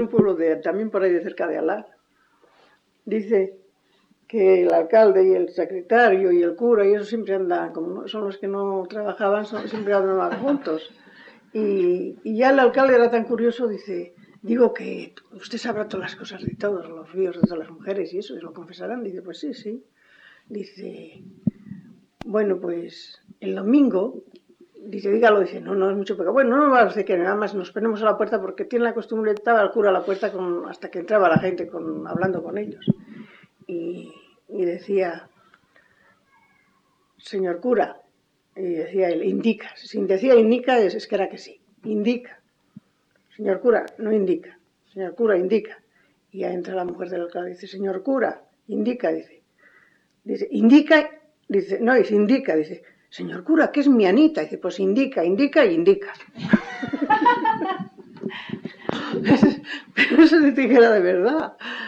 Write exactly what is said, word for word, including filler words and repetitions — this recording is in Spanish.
un pueblo de, también por ahí de cerca de Alá. Dice que el alcalde y el secretario y el cura y eso siempre andan, como son los que no trabajaban, son, siempre andaban juntos. Y, y ya el alcalde era tan curioso, dice, digo que usted sabrá todas las cosas de todos los ríos, de todas las mujeres y eso, y lo confesarán. Dice, pues sí, sí. Dice, bueno, pues el domingo, dice, dígalo, dice, no, no es mucho pecado. Bueno, no va a hacer que nada más nos ponemos a la puerta porque tiene la costumbre, estaba el cura a la puerta con, hasta que entraba la gente con, hablando con ellos. Y, y decía, señor cura, y decía él, indica. Si decía indica, es, es que era que sí, indica. Señor cura, no indica. Señor cura, indica. Y ya entra la mujer del alcalde y dice, señor cura, indica, dice. Dice, indica, dice, no, dice, indica, dice, señor cura, ¿qué es mi Anita? Dice, pues indica, indica y indica. Pero eso dice que era de verdad.